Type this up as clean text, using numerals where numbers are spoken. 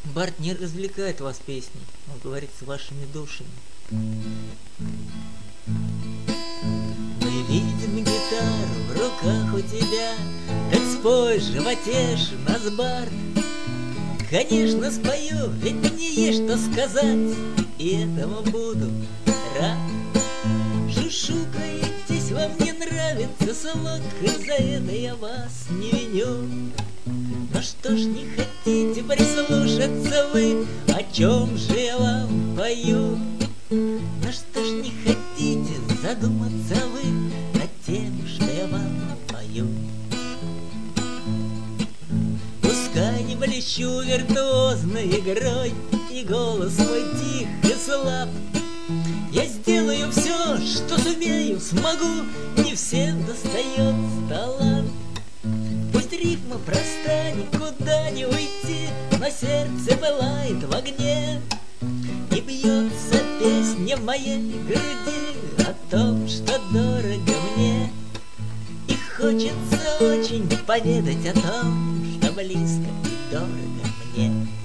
Барт не развлекает вас песней, он говорит с вашими душами. Мы видим гитару в руках у тебя, так спой же, потешь нас, Барт. Конечно, спою, ведь мне есть что сказать, и этому буду рад. Шушукаетесь, вам не нравится слог, и за это я вас не виню. Но что ж не хотите прислушаться вы, о чем же я вам пою? Но что ж не хотите задуматься вы над тем, что я вам пою? Пускай не блещу виртуозной игрой, и голос мой тих и слаб, я сделаю все, что сумею, смогу, не всем достает талант. Пусть рифма проста, никуда не уйти, но сердце пылает в огне, и бьется песня в моей груди о том, что дорого мне. И хочется очень поведать о том, что близко и дорого мне.